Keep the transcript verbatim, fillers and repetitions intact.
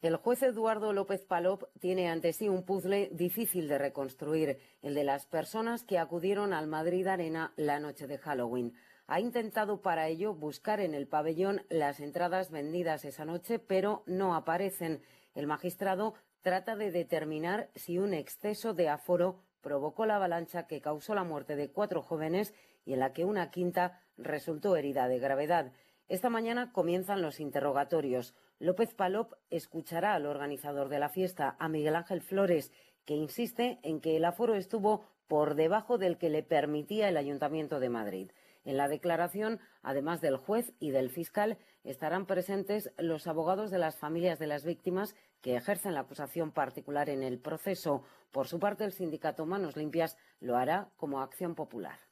El juez Eduardo López Palop tiene ante sí un puzzle difícil de reconstruir, el de las personas que acudieron al Madrid Arena la noche de Halloween. Ha intentado para ello buscar en el pabellón las entradas vendidas esa noche, pero no aparecen. El magistrado trata de determinar si un exceso de aforo provocó la avalancha que causó la muerte de cuatro jóvenes y en la que una quinta resultó herida de gravedad. Esta mañana comienzan los interrogatorios. López Palop escuchará al organizador de la fiesta, a Miguel Ángel Flores, que insiste en que el aforo estuvo por debajo del que le permitía el Ayuntamiento de Madrid. En la declaración, además del juez y del fiscal, estarán presentes los abogados de las familias de las víctimas que ejercen la acusación particular en el proceso. Por su parte, el sindicato Manos Limpias lo hará como acción popular.